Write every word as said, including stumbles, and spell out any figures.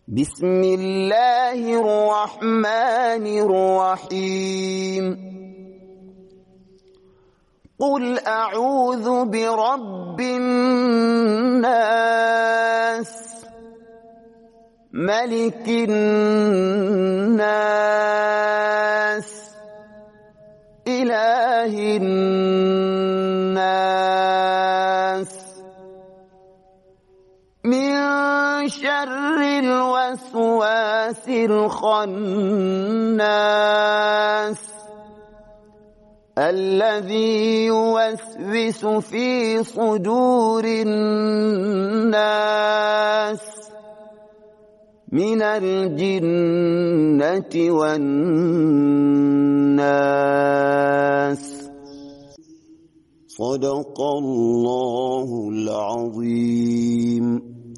بسم الله الرحمن الرحيم قل أعوذ برب الناس ملك الناس إله الناس من شر الوسواس الخناس الذي يوسوس في صدور الناس من الجنة والناس. صدق الله العظيم.